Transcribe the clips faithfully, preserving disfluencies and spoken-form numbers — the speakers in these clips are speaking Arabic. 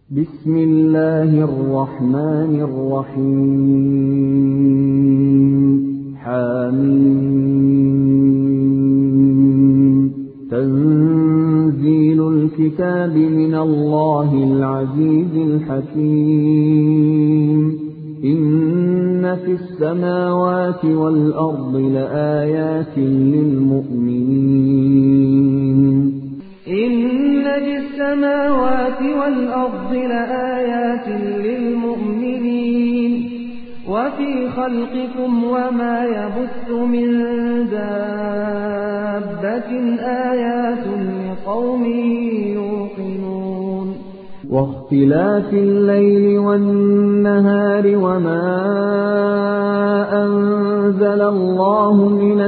بسم الله الرحمن الرحيم حميم تنزيل الكتاب من الله العزيز الحكيم إن في السماوات والأرض لآيات للمؤمنين إن في السماوات والأرض لآيات للمؤمنين وفي خلقكم وما يبث من دابة آيات لقوم يوقنون واختلاف الليل والنهار وما أنزل الله من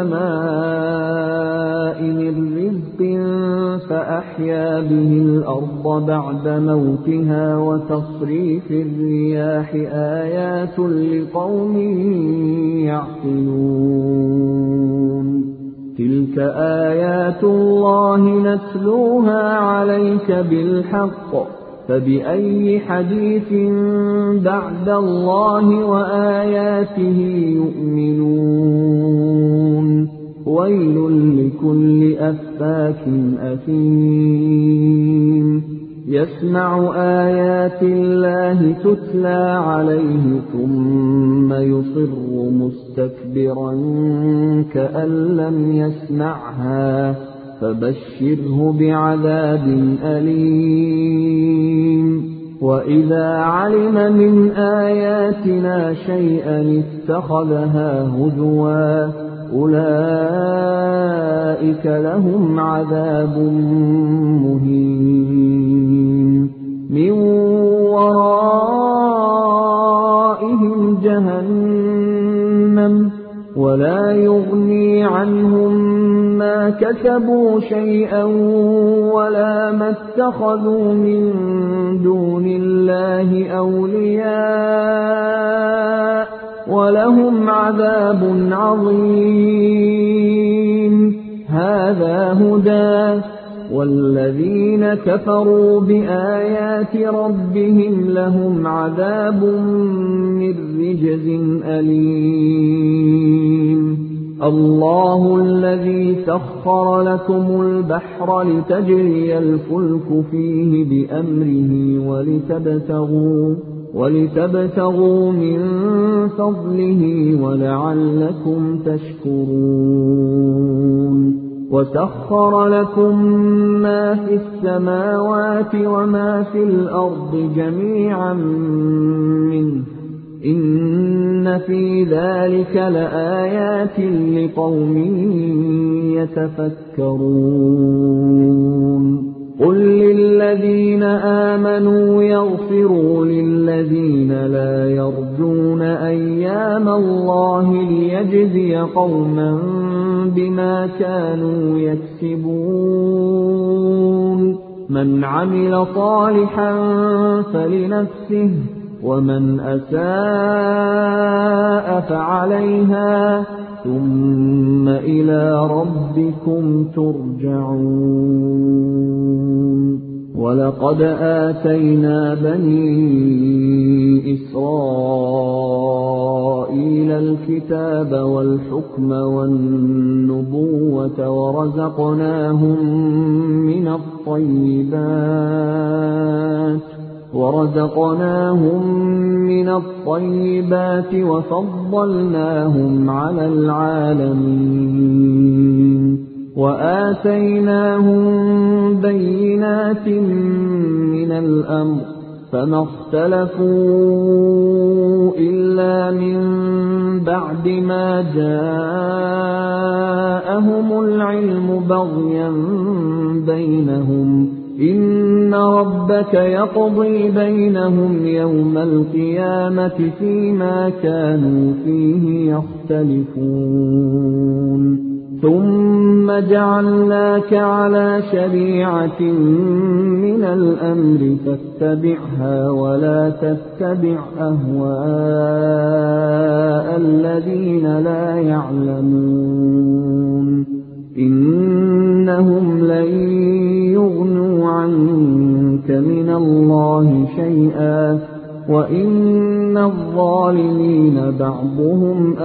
السماء من رزق فأحيا به الأرض بعد موتها وتصريف الرياح آيات لقوم يعقلون تلك آيات الله نتلوها عليك بالحق فبأي حديث بعد الله وآياته يؤمنون ويل لكل أفاك أثيم يسمع آيات الله تتلى عليه ثم يصر مستكبرا كأن لم يسمعها فبشره بعذاب أليم وإذا علم من آياتنا شيئا اتخذها هزوا أولئك لهم عذاب مهين من ورائهم جهنم ولا يغني عنهم ما كسبوا شيئا ولا ما اتخذوا من دون الله أولياء ولهم عذاب عظيم هذا هدى والذين كفروا بآيات ربهم لهم عذاب من رجز أليم الله الذي سخر لكم البحر لتجري الفلك فيه بأمره ولتبتغوا, ولتبتغوا من فضله ولعلكم تشكرون وسخر لكم ما في السماوات وما في الأرض جميعا منه إن في ذلك لآيات لقوم يتفكرون قل للذين آمنوا يغفروا للذين لا يرجون أيام الله ليجزي قوما بما كانوا يكسبون من عمل صالحا فلنفسه ومن أساء فعليها ثم إلى ربكم ترجعون ولقد آتينا بني إسرائيل الكتاب والحكم والنبوة ورزقناهم من الطيبات ورزقناهم من الطيبات وفضلناهم على العالمين وآتيناهم بينات من الأمر فما اختلفوا إلا من بعد ما جاءهم العلم بغيا بينهم إن ربك يقضي بينهم يوم القيامة فيما كانوا فيه يختلفون ثم جعلناك على شريعة من الأمر فاتبعها ولا تتبع أهواء الذين لا يعلمون إنهم لن يغنوا عنك من الله شيئا وإن الظالمين بعضهم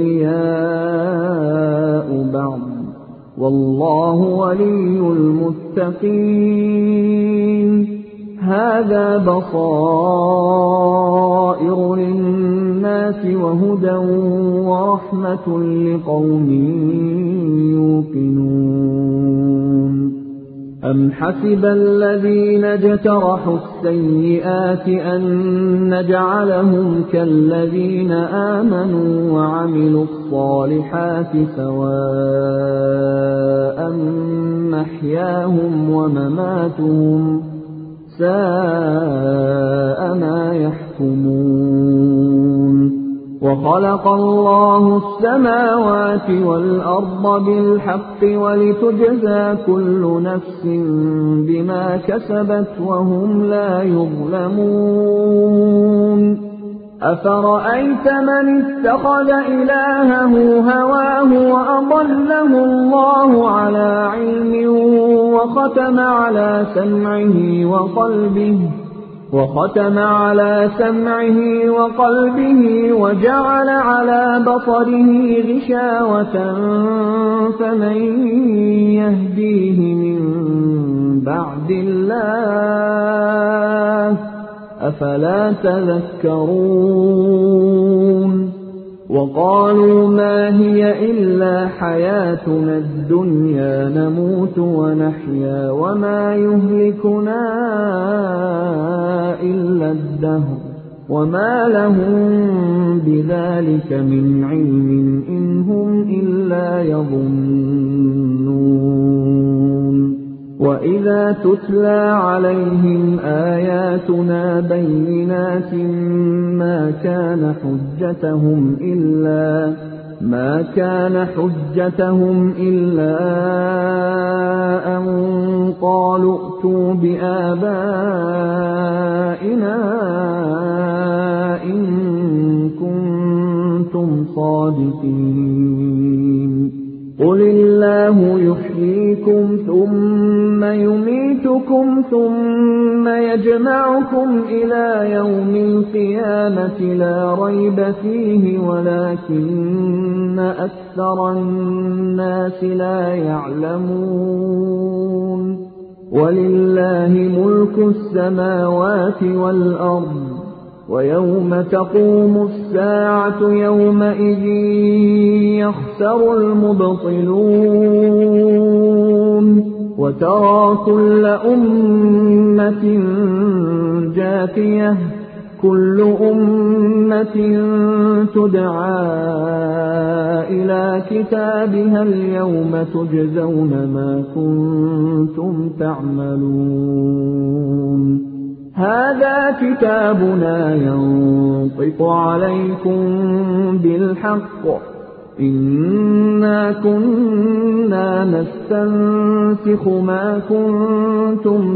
أولياء بعض والله ولي المتقين هذا بصائر للناس وهدى ورحمة لقوم يوقنون أم حسب الذين اجترحوا السيئات أن نجعلهم كالذين آمنوا وعملوا الصالحات سواء محياهم ومماتهم ساء ما يحكمون وخلق الله السماوات والأرض بالحق ولتجزى كل نفس بما كسبت وهم لا يظلمون أفرأيت من اتخذ إلهه هواه وأضله الله على علم وختم على سمعه وقلبه وختم على سمعه وقلبه وجعل على بصره غشاوة فمن يهديه من بعد الله أفلا تذكرون وقالوا ما هي إلا حياتنا الدنيا نموت ونحيا وما يهلكنا إلا الدهر وما لهم بذلك من علم إن هم إلا يظنون وإذا تتلى عليهم آياتنا بينات ما كان حجتهم إلا ما كان حجتهم إلا أن قالوا ائتوا بآبائنا إن كنتم صادقين قل الله يحييكم ثم يميتكم ثم يجمعكم إلى يوم القيامة لا ريب فيه ولكن أكثر الناس لا يعلمون ولله ملك السماوات والأرض ويوم تقوم الساعة يومئذ يخسر المبطلون وترى كل أمة جاثية كل أمة تدعى إلى كتابها اليوم تجزون ما كنتم تعملون هذا كتابنا ينطق عليكم بالحق إنا كنا نستنسخ ما كنتم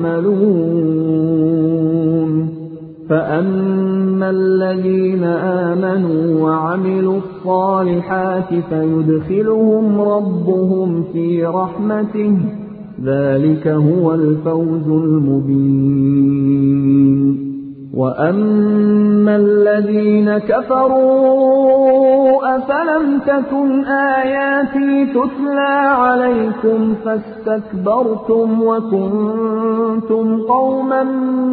تعملون فأما الذين آمنوا وعملوا الصالحات فيدخلهم ربهم في رحمته ذلك هو الفوز المبين وأما الذين كفروا أفلم تكن آياتي تتلى عليكم فاستكبرتم وكنتم قوما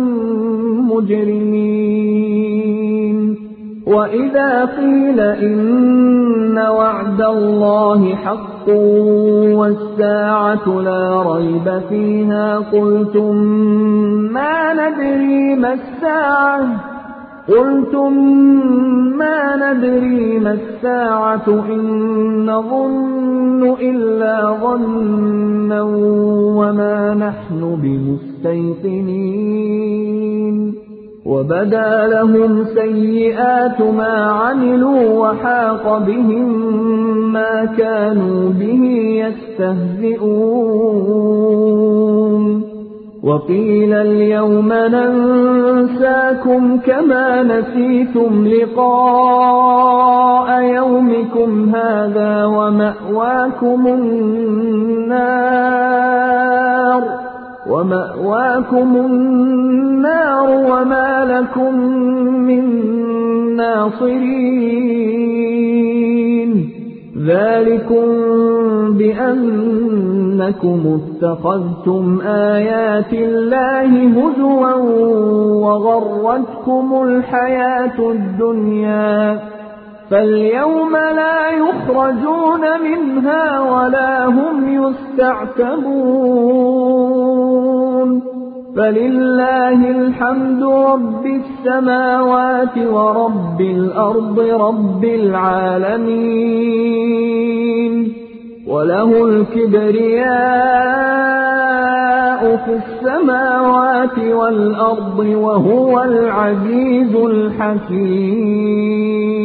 مجرمين وإذا قيل إن وعد الله حق والساعة لا ريب فيها قلتم ما ندري ما الساعة قلتم ما ندري ما الساعة إن نظن إلا ظنا وما نحن بمستيقنين وبدا لهم سيئات ما عملوا وحاق بهم ما كانوا به يستهزئون وقيل اليوم ننساكم كما نسيتم لقاء يومكم هذا ومأواكم النار ومأواكم النار وما لكم من ناصرين ذلكم بأنكم اتخذتم آيات الله هزوا وغرتكم الحياة الدنيا فاليوم لا يخرجون منها ولا هم يستعتبون فلله الحمد رب السماوات ورب الأرض رب العالمين وله الكبرياء في السماوات والأرض وهو العزيز الحكيم.